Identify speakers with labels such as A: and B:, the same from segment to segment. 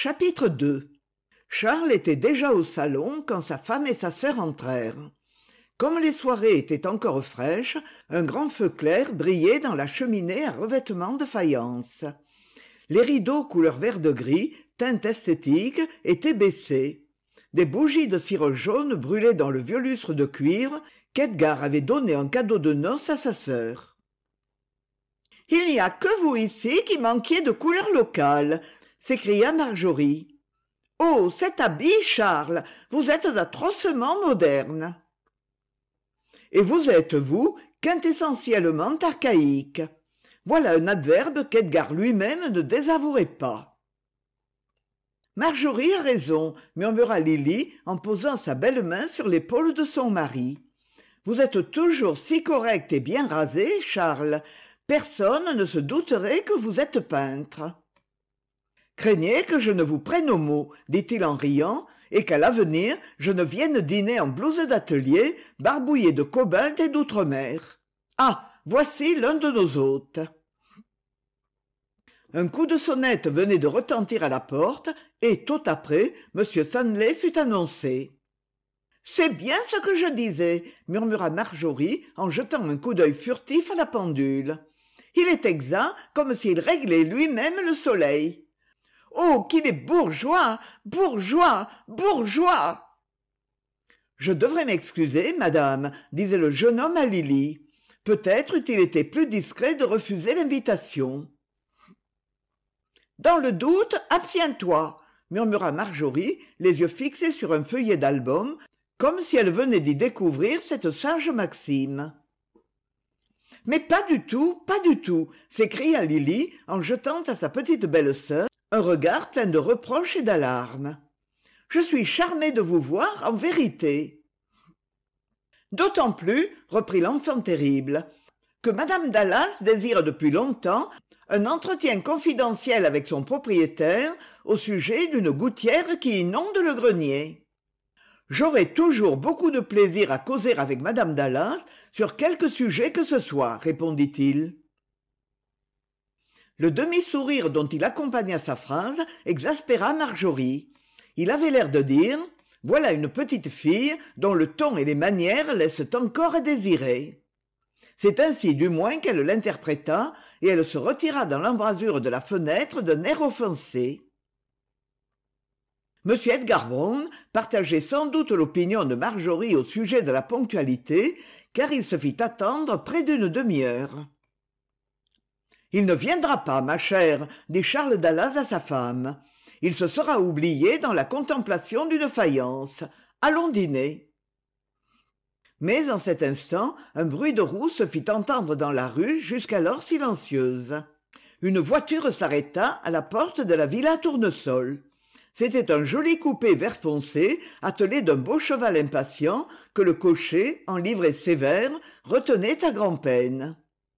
A: Chapitre 2. Charles était déjà au salon quand sa femme et sa sœur entrèrent. Comme les soirées étaient encore fraîches, un grand feu clair brillait dans la cheminée à revêtement de faïence. Les rideaux couleur vert de gris, teinte esthétique, étaient baissés. Des bougies de cire jaune brûlaient dans le vieux lustre de cuivre qu'Edgar avait donné en cadeau de noces à sa sœur. « Il n'y a que vous ici qui manquiez de couleur locale !» s'écria Marjorie. « Oh, cet habit, Charles, vous êtes atrocement moderne !» « Et vous êtes, vous, quintessentiellement archaïque. » Voilà un adverbe qu'Edgar lui-même ne désavouerait pas. « Marjorie a raison, » murmura Lily en posant sa belle main sur l'épaule de son mari. « Vous êtes toujours si correct et bien rasé, Charles. Personne ne se douterait que vous êtes peintre. » « Craignez que je ne vous prenne au mot, » dit-il en riant, « et qu'à l'avenir je ne vienne dîner en blouse d'atelier, barbouillée de cobalt et d'outre-mer. Ah, voici l'un de nos hôtes. » Un coup de sonnette venait de retentir à la porte, et, tôt après, M. Stanley fut annoncé. « C'est bien ce que je disais, » murmura Marjorie en jetant un coup d'œil furtif à la pendule. « Il est exact comme s'il réglait lui-même le soleil. » « Oh, qu'il est bourgeois, bourgeois, bourgeois !»« Je devrais m'excuser, madame, » disait le jeune homme à Lily. « Peut-être eût-il été plus discret de refuser l'invitation. »« Dans le doute, abstiens-toi » murmura Marjorie, les yeux fixés sur un feuillet d'album, comme si elle venait d'y découvrir cette sage maxime. « Mais pas du tout, pas du tout !» s'écria Lily en jetant à sa petite belle-sœur un regard plein de reproches et d'alarme. « Je suis charmée de vous voir, en vérité. »« D'autant plus, » reprit l'enfant terrible, « que Madame Dallas désire depuis longtemps un entretien confidentiel avec son propriétaire au sujet d'une gouttière qui inonde le grenier. J'aurai toujours beaucoup de plaisir à causer avec Madame Dallas sur quelque sujet que ce soit, répondit-il. Le demi-sourire dont il accompagna sa phrase exaspéra Marjorie. Il avait l'air de dire « Voilà une petite fille dont le ton et les manières laissent encore à désirer. » C'est ainsi du moins qu'elle l'interpréta, et elle se retira dans l'embrasure de la fenêtre d'un air offensé. M. Edgar Brown partageait sans doute l'opinion de Marjorie au sujet de la ponctualité, car il se fit attendre près d'une demi-heure. « Il ne viendra pas, ma chère, » dit Charles Dallas à sa femme. « Il se sera oublié dans la contemplation d'une faïence. Allons dîner. » Mais en cet instant, un bruit de roue se fit entendre dans la rue jusqu'alors silencieuse. Une voiture s'arrêta à la porte de la villa Tournesol. C'était un joli coupé vert foncé, attelé d'un beau cheval impatient, que le cocher, en livrée sévère, retenait à grand-peine.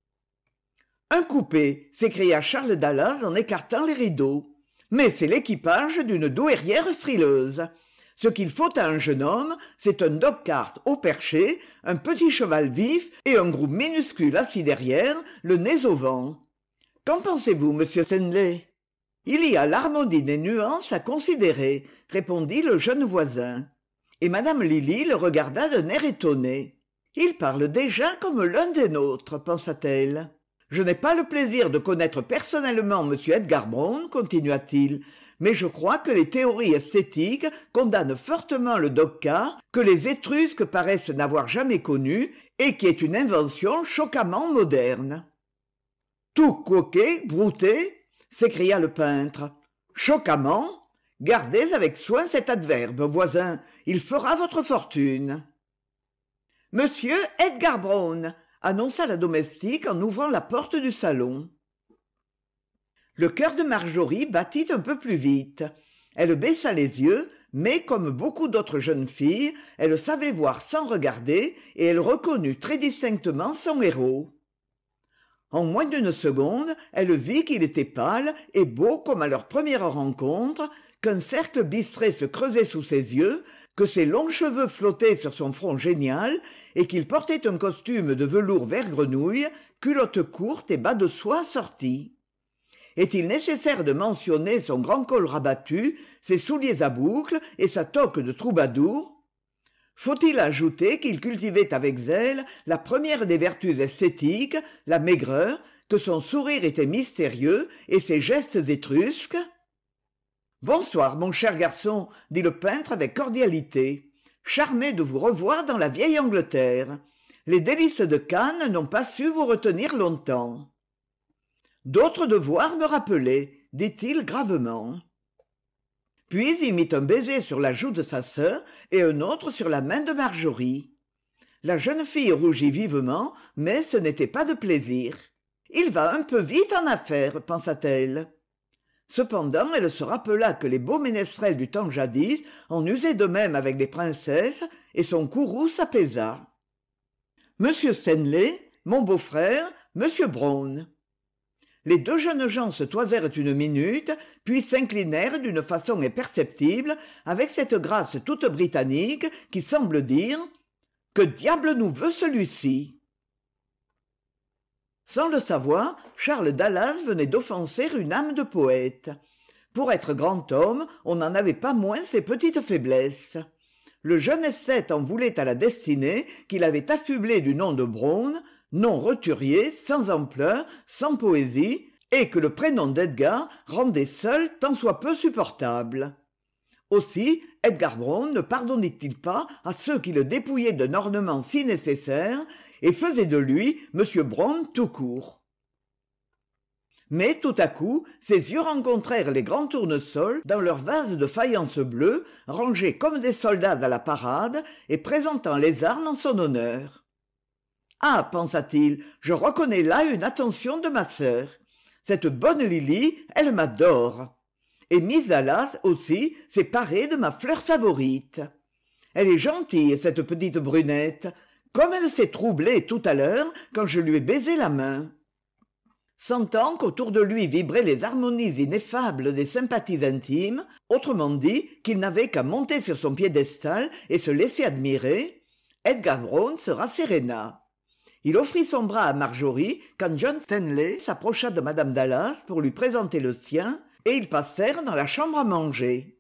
A: « Un coupé !» s'écria Charles Dallas en écartant les rideaux. « Mais c'est l'équipage d'une douairière frileuse. Ce qu'il faut à un jeune homme, c'est un dog-cart haut perché, un petit cheval vif et un groupe minuscule assis derrière, le nez au vent. Qu'en pensez-vous, monsieur Stanley ? » « Il y a l'harmonie des nuances à considérer, » répondit le jeune voisin. Et madame Lily le regarda d'un air étonné. « Il parle déjà comme l'un des nôtres, » pensa-t-elle. « Je n'ai pas le plaisir de connaître personnellement M. Edgar Brown, continua-t-il, mais je crois que les théories esthétiques condamnent fortement le dog-cart que les Étrusques paraissent n'avoir jamais connu et qui est une invention choquamment moderne. »« Tout coquet, brouté ?» s'écria le peintre. « Choquamment ? Gardez avec soin cet adverbe, voisin, il fera votre fortune. »« Monsieur Edgar Brown !» annonça la domestique en ouvrant la porte du salon. Le cœur de Marjorie battit un peu plus vite. Elle baissa les yeux, mais comme beaucoup d'autres jeunes filles, elle savait voir sans regarder, et elle reconnut très distinctement son héros. En moins d'une seconde, elle vit qu'il était pâle et beau comme à leur première rencontre, qu'un cercle bistré se creusait sous ses yeux, que ses longs cheveux flottaient sur son front génial et qu'il portait un costume de velours vert grenouille, culotte courte et bas de soie assortis. Est-il nécessaire de mentionner son grand col rabattu, ses souliers à boucles et sa toque de troubadour? Faut-il ajouter qu'il cultivait avec zèle la première des vertus esthétiques, la maigreur, que son sourire était mystérieux et ses gestes étrusques? Bonsoir, mon cher garçon, dit le peintre avec cordialité. Charmé de vous revoir dans la vieille Angleterre. Les délices de Cannes n'ont pas su vous retenir longtemps. D'autres devoirs me rappelaient, dit-il gravement. Puis il mit un baiser sur la joue de sa sœur et un autre sur la main de Marjorie. La jeune fille rougit vivement, mais ce n'était pas de plaisir. Il va un peu vite en affaires, pensa-t-elle. Cependant, elle se rappela que les beaux ménestrels du temps jadis en usaient de même avec les princesses, et son courroux s'apaisa. Monsieur Stanley, mon beau-frère, monsieur Brown. Les deux jeunes gens se toisèrent une minute, puis s'inclinèrent d'une façon imperceptible, avec cette grâce toute britannique qui semble dire « Que diable nous veut celui-ci ?» Sans le savoir, Charles Dallas venait d'offenser une âme de poète. Pour être grand homme, on n'en avait pas moins ses petites faiblesses. Le jeune esthète en voulait à la destinée qu'il avait affublé du nom de Brown, nom roturier, sans ampleur, sans poésie, et que le prénom d'Edgar rendait seul tant soit peu supportable. Aussi, Edgar Brown ne pardonnait-il pas à ceux qui le dépouillaient d'un ornement si nécessaire et faisaient de lui M. Brown tout court. Mais tout à coup, ses yeux rencontrèrent les grands tournesols dans leurs vases de faïence bleue, rangés comme des soldats à la parade et présentant les armes en son honneur. « Ah, pensa-t-il, je reconnais là une attention de ma sœur. Cette bonne Lily, elle m'adore. Et Miss Dallas aussi s'est parée de ma fleur favorite. Elle est gentille, cette petite brunette, comme elle s'est troublée tout à l'heure quand je lui ai baisé la main. » Sentant qu'autour de lui vibraient les harmonies ineffables des sympathies intimes, autrement dit qu'il n'avait qu'à monter sur son piédestal et se laisser admirer, Edgar Brown se rasséréna. Il offrit son bras à Marjorie quand John Stanley s'approcha de Madame Dallas pour lui présenter le sien, et ils passèrent dans la chambre à manger.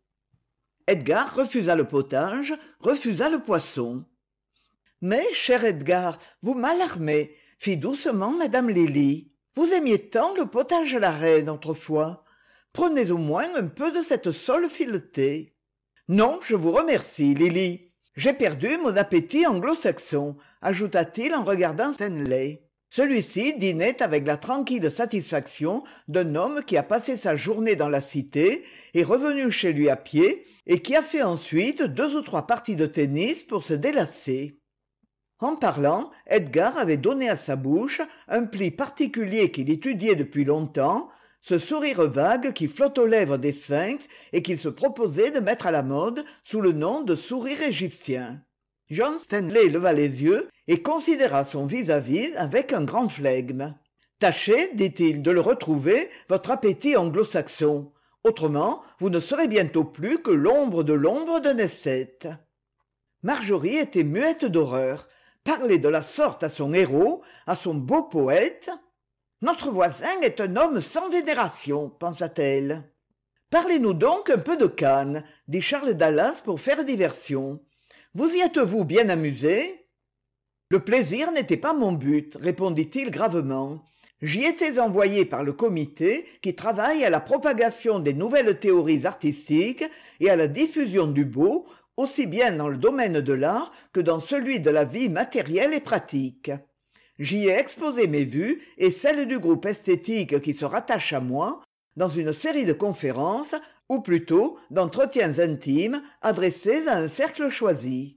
A: Edgar refusa le potage, refusa le poisson. « Mais, cher Edgar, vous m'alarmez, fit doucement Madame Lily. Vous aimiez tant le potage à la reine autrefois. Prenez au moins un peu de cette sole filetée. »« Non, je vous remercie, Lily. J'ai perdu mon appétit anglo-saxon, ajouta-t-il en regardant Stanley. Celui-ci dînait avec la tranquille satisfaction d'un homme qui a passé sa journée dans la cité, est revenu chez lui à pied et qui a fait ensuite 2 ou 3 parties de tennis pour se délasser. En parlant, Edgar avait donné à sa bouche un pli particulier qu'il étudiait depuis longtemps, ce sourire vague qui flotte aux lèvres des sphinx et qu'il se proposait de mettre à la mode sous le nom de sourire égyptien. John Stanley leva les yeux et considéra son vis-à-vis avec un grand flegme. « Tâchez, dit-il, de le retrouver, votre appétit anglo-saxon. Autrement, vous ne serez bientôt plus que l'ombre d'un esthète. » Marjorie était muette d'horreur. Parler de la sorte à son héros, à son beau poète. Notre voisin est un homme sans vénération, pensa-t-elle. Parlez-nous donc un peu de Cannes, dit Charles Dallas pour faire diversion. Vous y êtes-vous bien amusé? Le plaisir n'était pas mon but, répondit-il gravement. J'y étais envoyé par le comité qui travaille à la propagation des nouvelles théories artistiques et à la diffusion du beau, aussi bien dans le domaine de l'art que dans celui de la vie matérielle et pratique. J'y ai exposé mes vues et celles du groupe esthétique qui se rattache à moi dans une série de conférences, ou plutôt d'entretiens intimes adressés à un cercle choisi.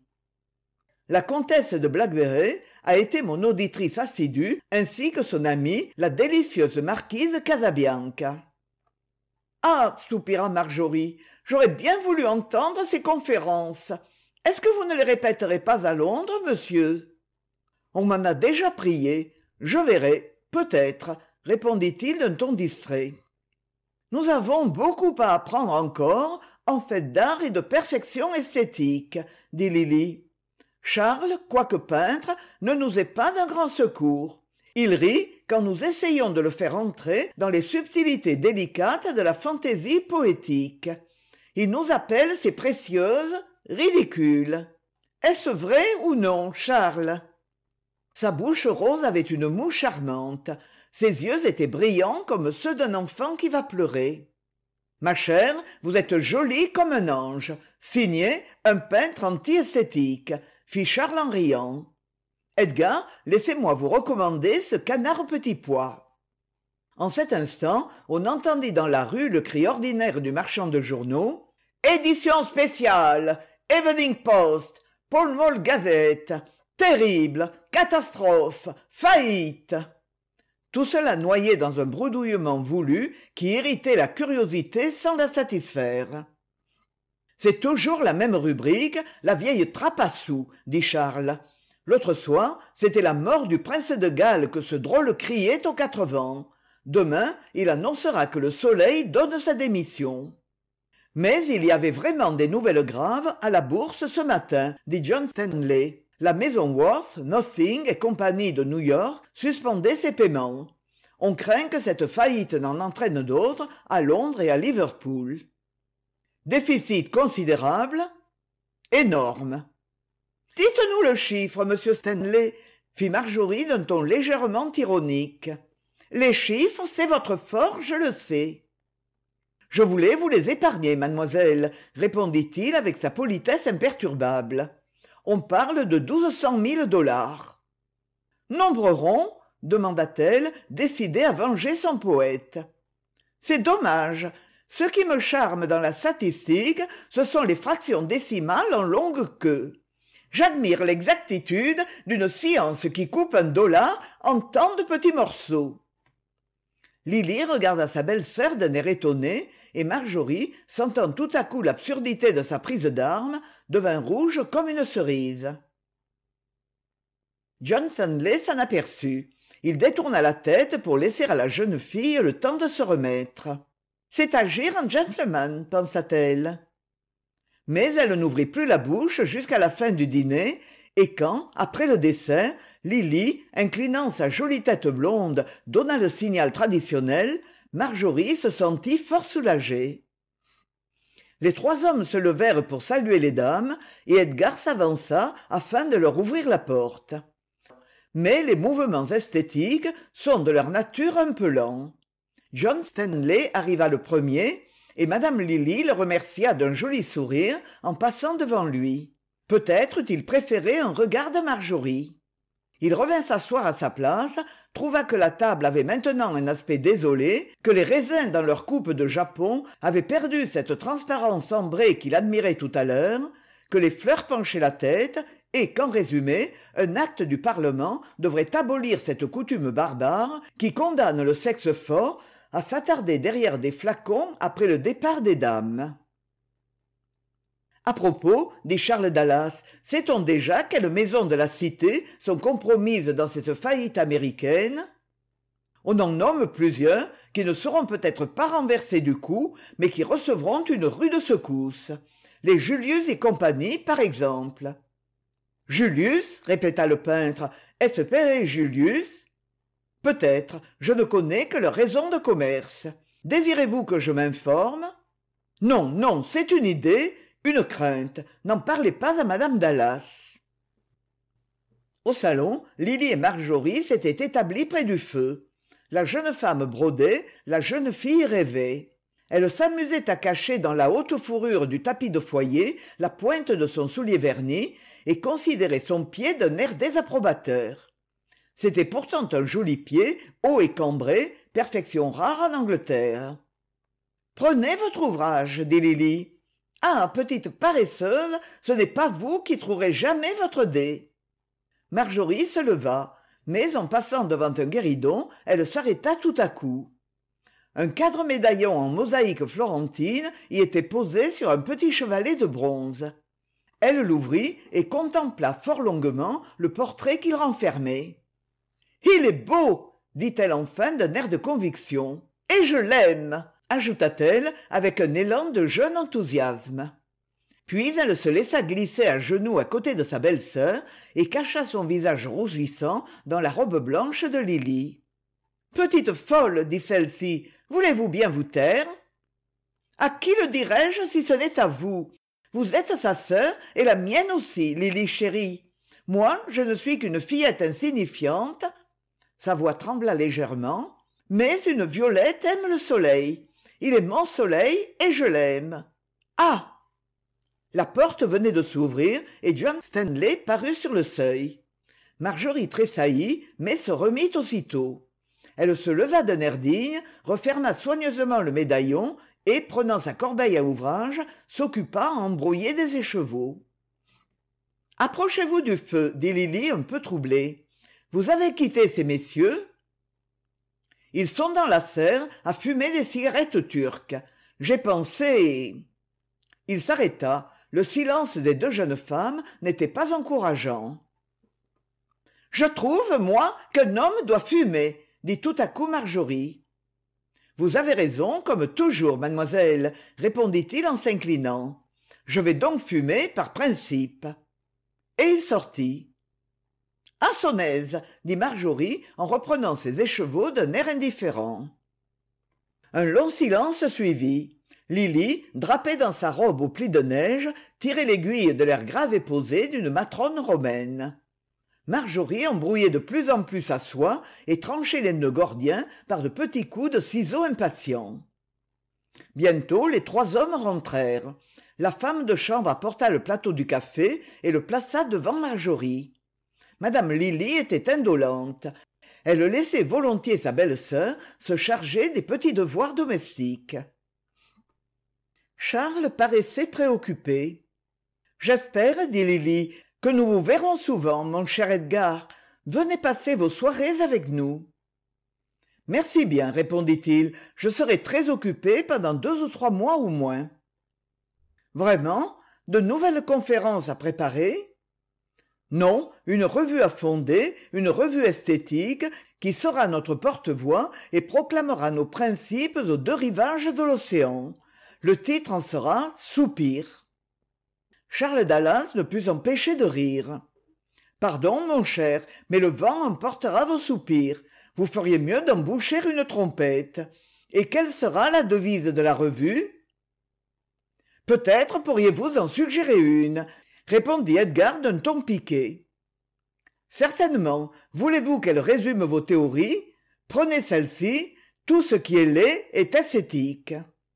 A: La comtesse de Blackberry a été mon auditrice assidue, ainsi que son amie, la délicieuse marquise Casabianca. « Ah !» soupira Marjorie, « j'aurais bien voulu entendre ces conférences. Est-ce que vous ne les répéterez pas à Londres, monsieur ?»« On m'en a déjà prié. Je verrai, peut-être, » répondit-il d'un ton distrait. « Nous avons beaucoup à apprendre encore en fait d'art et de perfection esthétique, » dit Lily. « Charles, quoique peintre, ne nous est pas d'un grand secours. Il rit quand nous essayons de le faire entrer dans les subtilités délicates de la fantaisie poétique. Il nous appelle ces précieuses ridicules. Est-ce vrai ou non, Charles? Sa bouche rose avait une moue charmante. Ses yeux étaient brillants comme ceux d'un enfant qui va pleurer. Ma chère, vous êtes jolie comme un ange. Signé un peintre anti-esthétique, fit Charles en riant. Edgar, laissez-moi vous recommander ce canard petit pois. En cet instant, on entendit dans la rue le cri ordinaire du marchand de journaux. Édition spéciale, Evening Post, Pall Mall Gazette, terrible, catastrophe, faillite. Tout cela noyé dans un bredouillement voulu qui irritait la curiosité sans la satisfaire. C'est toujours la même rubrique, la vieille trappe à sous, dit Charles. L'autre soir, c'était la mort du prince de Galles que ce drôle criait aux quatre vents. Demain, il annoncera que le soleil donne sa démission. Mais il y avait vraiment des nouvelles graves à la bourse ce matin, dit John Stanley. La maison Worth, Nothing et compagnie de New York suspendait ses paiements. On craint que cette faillite n'en entraîne d'autres à Londres et à Liverpool. Déficit considérable, énorme. Dites-nous le chiffre, monsieur Stanley, fit Marjorie d'un ton légèrement ironique. Les chiffres, c'est votre fort, je le sais. Je voulais vous les épargner, mademoiselle, répondit-il avec sa politesse imperturbable. On parle de 1200 000 $. Nombre rond, demanda-t-elle, décidée à venger son poète. C'est dommage. Ce qui me charme dans la statistique, ce sont les fractions décimales en longue queue. J'admire l'exactitude d'une science qui coupe un dollar en tant de petits morceaux. Lily regarda sa belle-sœur d'un air étonné, et Marjorie, sentant tout à coup l'absurdité de sa prise d'armes, devint rouge comme une cerise. John Stanley s'en aperçut. Il détourna la tête pour laisser à la jeune fille le temps de se remettre. « C'est agir en gentleman, pensa-t-elle. » Mais elle n'ouvrit plus la bouche jusqu'à la fin du dîner, et quand, après le dessert, Lily, inclinant sa jolie tête blonde, donna le signal traditionnel, Marjorie se sentit fort soulagée. Les trois hommes se levèrent pour saluer les dames, et Edgar s'avança afin de leur ouvrir la porte. Mais les mouvements esthétiques sont de leur nature un peu lents. John Stanley arriva le premier, et madame Lily le remercia d'un joli sourire en passant devant lui. Peut-être eût-il préféré un regard de Marjorie. Il revint s'asseoir à sa place, trouva que la table avait maintenant un aspect désolé, que les raisins dans leur coupe de Japon avaient perdu cette transparence ambrée qu'il admirait tout à l'heure, que les fleurs penchaient la tête, et qu'en résumé, un acte du Parlement devrait abolir cette coutume barbare qui condamne le sexe fort à s'attarder derrière des flacons après le départ des dames. À propos, dit Charles Dallas, sait-on déjà quelles maisons de la cité sont compromises dans cette faillite américaine? On en nomme plusieurs qui ne seront peut-être pas renversées du coup, mais qui recevront une rude secousse. Les Julius et compagnie, par exemple. Julius, répéta le peintre, est-ce Père Julius? Peut-être, je ne connais que leur raison de commerce. Désirez-vous que je m'informe? Non, non, c'est une idée, une crainte. N'en parlez pas à madame Dallas. Au salon, Lily et Marjorie s'étaient établies près du feu. La jeune femme brodait, la jeune fille rêvait. Elle s'amusait à cacher dans la haute fourrure du tapis de foyer la pointe de son soulier verni et considérait son pied d'un air désapprobateur. C'était pourtant un joli pied, haut et cambré, perfection rare en Angleterre. « Prenez votre ouvrage, dit Lily. « Ah, petite paresseuse, ce n'est pas vous qui trouverez jamais votre dé. » Marjorie se leva, mais en passant devant un guéridon, elle s'arrêta tout à coup. Un cadre médaillon en mosaïque florentine y était posé sur un petit chevalet de bronze. Elle l'ouvrit et contempla fort longuement le portrait qu'il renfermait. « Il est beau !» dit-elle enfin d'un air de conviction. « Et je l'aime !» ajouta-t-elle avec un élan de jeune enthousiasme. Puis elle se laissa glisser à genoux à côté de sa belle-sœur et cacha son visage rougissant dans la robe blanche de Lily. « Petite folle, dit celle-ci, voulez-vous bien vous taire ? À qui le dirais-je si ce n'est à vous ? Vous êtes sa sœur et la mienne aussi, Lily chérie. Moi, je ne suis qu'une fillette insignifiante. » Sa voix trembla légèrement. « Mais une violette aime le soleil. Il est mon soleil et je l'aime. Ah !» La porte venait de s'ouvrir et John Stanley parut sur le seuil. Marjorie tressaillit, mais se remit aussitôt. Elle se leva d'un air digne, referma soigneusement le médaillon et, prenant sa corbeille à ouvrage, s'occupa à embrouiller des écheveaux. « Approchez-vous du feu, dit Lily un peu troublée. Vous avez quitté ces messieurs ? Ils sont dans la serre à fumer des cigarettes turques. J'ai pensé... » Il s'arrêta. Le silence des deux jeunes femmes n'était pas encourageant. « Je trouve, moi, qu'un homme doit fumer, » dit tout à coup Marjorie. « Vous avez raison, comme toujours, mademoiselle, » répondit-il en s'inclinant. « Je vais donc fumer par principe. » Et il sortit. « À son aise, » dit Marjorie en reprenant ses écheveaux d'un air indifférent. Un long silence suivit. Lily, drapée dans sa robe aux plis de neige, tirait l'aiguille de l'air grave et posé d'une matrone romaine. Marjorie embrouillait de plus en plus sa soie et tranchait les nœuds gordiens par de petits coups de ciseaux impatients. Bientôt, les trois hommes rentrèrent. La femme de chambre apporta le plateau du café et le plaça devant Marjorie. Madame Lily était indolente. Elle laissait volontiers sa belle-sœur se charger des petits devoirs domestiques. Charles paraissait préoccupé. « J'espère, dit Lily, que nous vous verrons souvent, mon cher Edgar. Venez passer vos soirées avec nous. »« Merci bien, répondit-il, je serai très occupé pendant 2 ou 3 mois au moins. »« Vraiment ? De nouvelles conférences à préparer ? » ?»« Non, une revue à fonder, une revue esthétique, qui sera notre porte-voix et proclamera nos principes aux 2 rivages de l'océan. Le titre en sera « Soupir ». Charles Dallas ne put s'empêcher de rire. « Pardon, mon cher, mais le vent emportera vos soupirs. Vous feriez mieux d'en boucher une trompette. Et quelle sera la devise de la revue ? » « Peut-être pourriez-vous en suggérer une, » répondit Edgar d'un ton piqué. « Certainement. Voulez-vous qu'elle résume vos théories ? Prenez celle-ci. Tout ce qui est laid est esthétique. »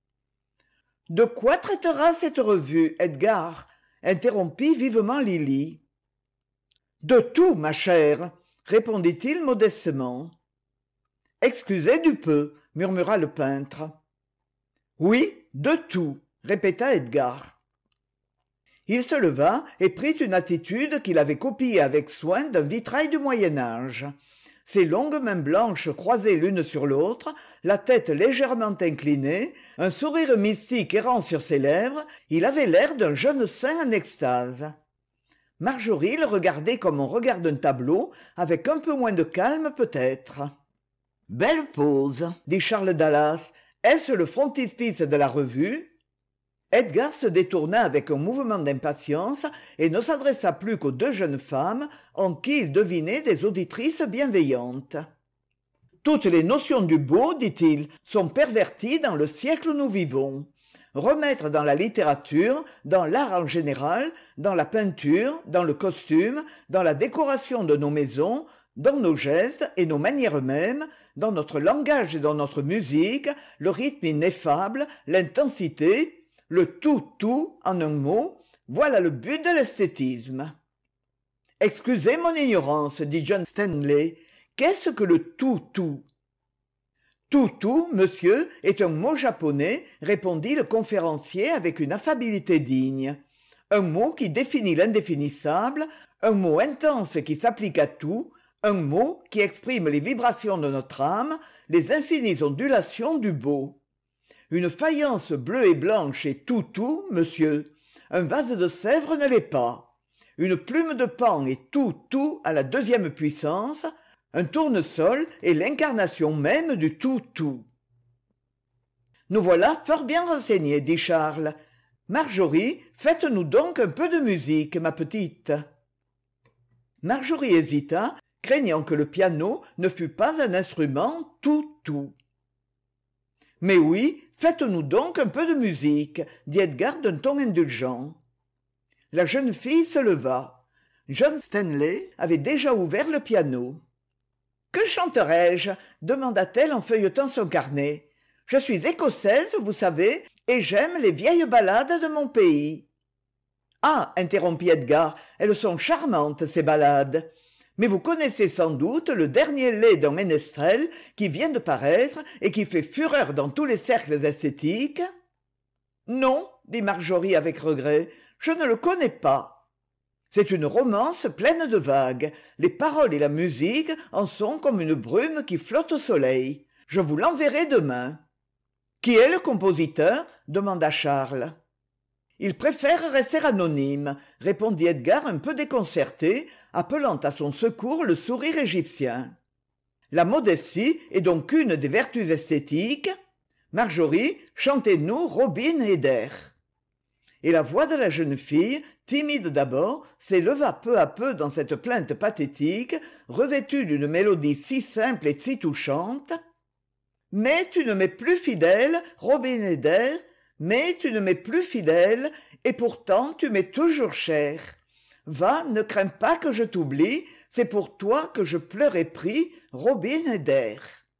A: « De quoi traitera cette revue, Edgar ?» interrompit vivement Lily. « De tout, ma chère, » répondit-il modestement. « Excusez du peu, » murmura le peintre. « Oui, de tout, » répéta Edgar. Il se leva et prit une attitude qu'il avait copiée avec soin d'un vitrail du Moyen-Âge. Ses longues mains blanches croisées l'une sur l'autre, la tête légèrement inclinée, un sourire mystique errant sur ses lèvres, il avait l'air d'un jeune saint en extase. Marjorie le regardait comme on regarde un tableau, avec un peu moins de calme peut-être. « Belle pose, » dit Charles Dallas. « Est-ce le frontispice de la revue ?» Edgar se détourna avec un mouvement d'impatience et ne s'adressa plus qu'aux 2 jeunes femmes en qui il devinait des auditrices bienveillantes. « Toutes les notions du beau, dit-il, sont perverties dans le siècle où nous vivons. Remettre dans la littérature, dans l'art en général, dans la peinture, dans le costume, dans la décoration de nos maisons, dans nos gestes et nos manières mêmes, dans notre langage et dans notre musique, le rythme ineffable, l'intensité, le tout en un mot, voilà le but de l'esthétisme. »« Excusez mon ignorance, dit John Stanley, qu'est-ce que le tout ?»« Tout, monsieur, est un mot japonais, répondit le conférencier avec une affabilité digne. Un mot qui définit l'indéfinissable, un mot intense qui s'applique à tout, un mot qui exprime les vibrations de notre âme, les infinies ondulations du beau. Une faïence bleue et blanche est tout, monsieur. Un vase de Sèvres ne l'est pas. Une plume de Pan est tout à la 2e puissance. Un tournesol est l'incarnation même du tout. Nous voilà fort bien renseignés, dit Charles. Marjorie, faites-nous donc un peu de musique, ma petite. Marjorie hésita, craignant que le piano ne fût pas un instrument tout. Mais oui, faites-nous donc un peu de musique, dit Edgar d'un ton indulgent. La jeune fille se leva. John Stanley avait déjà ouvert le piano. « Que chanterai-je » demanda-t-elle en feuilletant son carnet. « Je suis écossaise, vous savez, et j'aime les vieilles ballades de mon pays. »« Ah » interrompit Edgar, « elles sont charmantes, ces ballades. Mais vous connaissez sans doute le dernier lait d'un ménestrel qui vient de paraître et qui fait fureur dans tous les cercles esthétiques ?»« Non, » dit Marjorie avec regret, « je ne le connais pas. » C'est une romance pleine de vagues. Les paroles et la musique en sont comme une brume qui flotte au soleil. Je vous l'enverrai demain. « Qui est le compositeur » demanda Charles. « Il préfère rester anonyme » répondit Edgar un peu déconcerté, appelant à son secours le sourire égyptien. « La modestie est donc une des vertus esthétiques. Marjorie, chantez-nous Robin Eder. » Et la voix de la jeune fille, timide d'abord, s'éleva peu à peu dans cette plainte pathétique, revêtue d'une mélodie si simple et si touchante. « Mais tu ne m'es plus fidèle, Robin Eder, mais tu ne m'es plus fidèle, et pourtant tu m'es toujours cher. Va, ne crains pas que je t'oublie, c'est pour toi que je pleure et prie, Robin Eder. »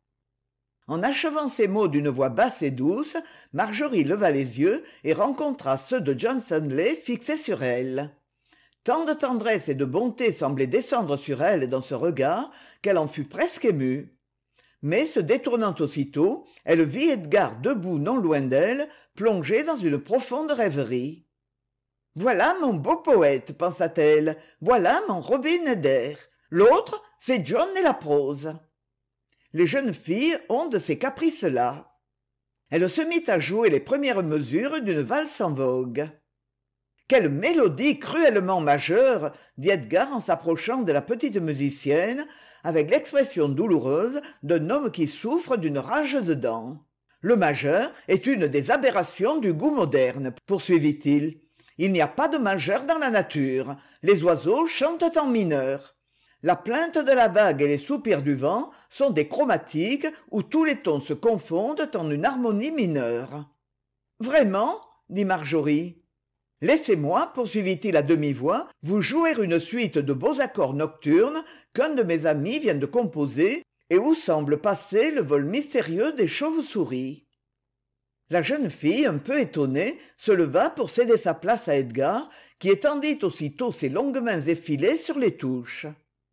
A: En achevant ces mots d'une voix basse et douce, Marjorie leva les yeux et rencontra ceux de John Stanley fixés sur elle. Tant de tendresse et de bonté semblaient descendre sur elle dans ce regard qu'elle en fut presque émue. Mais se détournant aussitôt, elle vit Edgar debout non loin d'elle, plongé dans une profonde rêverie. « Voilà mon beau poète, pensa-t-elle, voilà mon Robin Eder. L'autre, c'est John et la prose. » Les jeunes filles ont de ces caprices-là. Elle se mit à jouer les premières mesures d'une valse en vogue. « Quelle mélodie cruellement majeure » dit Edgar en s'approchant de la petite musicienne, avec l'expression douloureuse d'un homme qui souffre d'une rage de dents. « Le majeur est une des aberrations du goût moderne, poursuivit-il. Il n'y a pas de majeur dans la nature. Les oiseaux chantent en mineur. La plainte de la vague et les soupirs du vent sont des chromatiques où tous les tons se confondent en une harmonie mineure. « Vraiment » dit Marjorie. « Laissez-moi, poursuivit-il à demi-voix, vous jouer une suite de beaux accords nocturnes qu'un de mes amis vient de composer et où semble passer le vol mystérieux des chauves-souris. » La jeune fille, un peu étonnée, se leva pour céder sa place à Edgar, qui étendit aussitôt ses longues mains effilées sur les touches.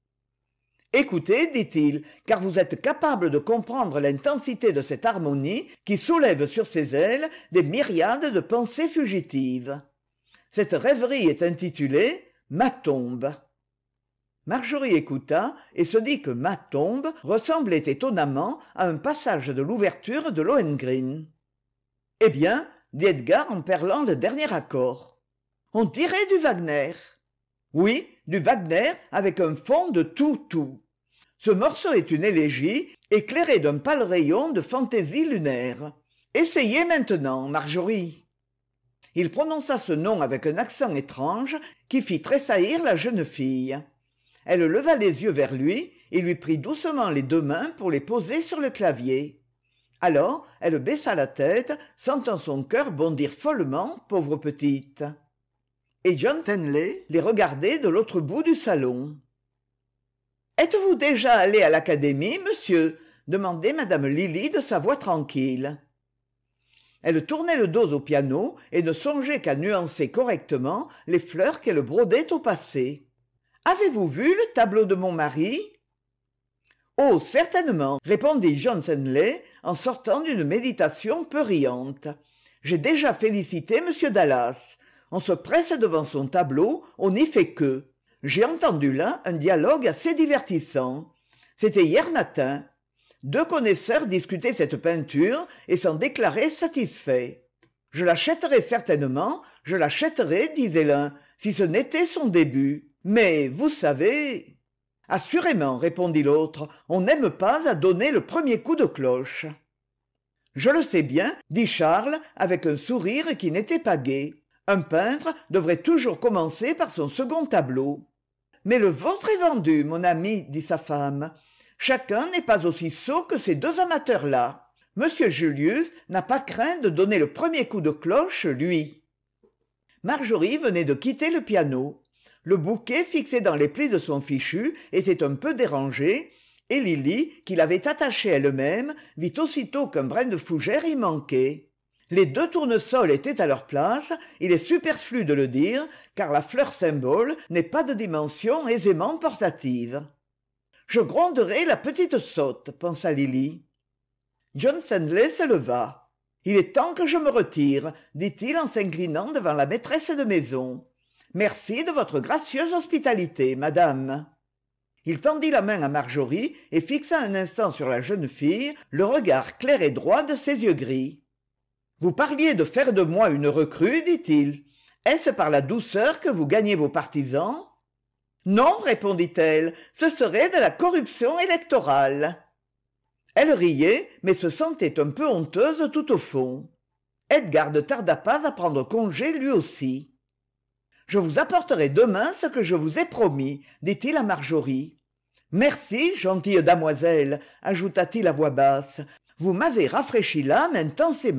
A: « Écoutez, dit-il, car vous êtes capable de comprendre l'intensité de cette harmonie qui soulève sur ses ailes des myriades de pensées fugitives. Cette rêverie est intitulée « Ma tombe ». Marjorie écouta et se dit que « Ma tombe » ressemblait étonnamment à un passage de l'ouverture de Lohengrin. « Eh bien, dit Edgar en perlant le dernier accord. On dirait du Wagner. Oui, du Wagner avec un fond de tout. Ce morceau est une élégie éclairée d'un pâle rayon de fantaisie lunaire. Essayez maintenant, Marjorie. » Il prononça ce nom avec un accent étrange qui fit tressaillir la jeune fille. Elle leva les yeux vers lui et lui prit doucement les deux mains pour les poser sur le clavier. Alors elle baissa la tête, sentant son cœur bondir follement, pauvre petite. Et John Stanley les regardait de l'autre bout du salon. « Êtes-vous déjà allé à l'académie, monsieur ?» demandait madame Lily de sa voix tranquille. Elle tournait le dos au piano et ne songeait qu'à nuancer correctement les fleurs qu'elle brodait au passé. « Avez-vous vu le tableau de mon mari ?» « Oh, certainement, » répondit John Stanley en sortant d'une méditation peu riante. « J'ai déjà félicité M. Dallas. On se presse devant son tableau, on n'y fait que. J'ai entendu là un dialogue assez divertissant. C'était hier matin. Deux connaisseurs discutaient cette peinture et s'en déclaraient satisfaits. « Je l'achèterai certainement, je l'achèterai, disait l'un, si ce n'était son début. Mais, vous savez... » « Assurément, répondit l'autre, on n'aime pas à donner le premier coup de cloche. »« Je le sais bien, dit Charles, avec un sourire qui n'était pas gai. Un peintre devrait toujours commencer par son second tableau. Mais le vôtre est vendu, mon ami, dit sa femme. Chacun n'est pas aussi sot que ces deux amateurs-là. Monsieur Julius n'a pas craint de donner le premier coup de cloche, lui. Marjorie venait de quitter le piano. Le bouquet fixé dans les plis de son fichu était un peu dérangé, et Lily, qui l'avait attaché elle-même, vit aussitôt qu'un brin de fougère y manquait. Les deux tournesols étaient à leur place, il est superflu de le dire, car la fleur symbole n'est pas de dimension aisément portative. « Je gronderai la petite sotte, » pensa Lily. John Stanley se leva. « Il est temps que je me retire, » dit-il en s'inclinant devant la maîtresse de maison. « Merci de votre gracieuse hospitalité, madame. » Il tendit la main à Marjorie et fixa un instant sur la jeune fille le regard clair et droit de ses yeux gris. « Vous parliez de faire de moi une recrue, dit-il. Est-ce par la douceur que vous gagnez vos partisans ? » Non, répondit-elle, ce serait de la corruption électorale. Elle riait, mais se sentait un peu honteuse tout au fond. Edgar ne tarda pas à prendre congé lui aussi. « Je vous apporterai demain ce que je vous ai promis, dit-il à Marjorie. « Merci, gentille damoiselle, ajouta-t-il à voix basse, vous m'avez rafraîchi l'âme intensément. »